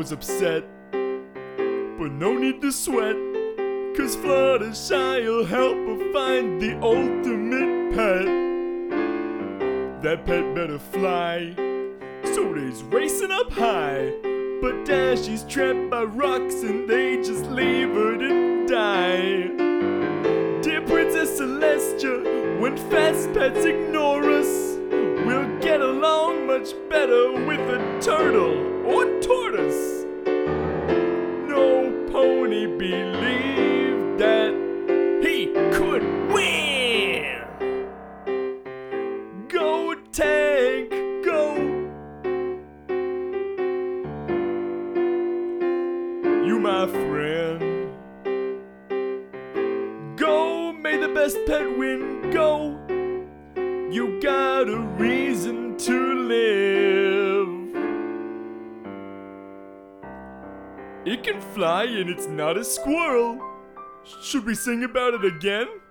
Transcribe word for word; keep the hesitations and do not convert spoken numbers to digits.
was upset, but no need to sweat, 'cause Fluttershy'll help her find the ultimate pet. That pet better fly, so they's racing up high, but Dashy's trapped by rocks and they just leave her to die. Dear Princess Celestia, when fast pets ignore us, we'll get along much better with a turtle or tortoise. No pony believed that he could win. Go Tank, go. You my friend. Go, may the best pet win, go. You got a reason to live. It can fly and it's not a squirrel. Should we sing about it again?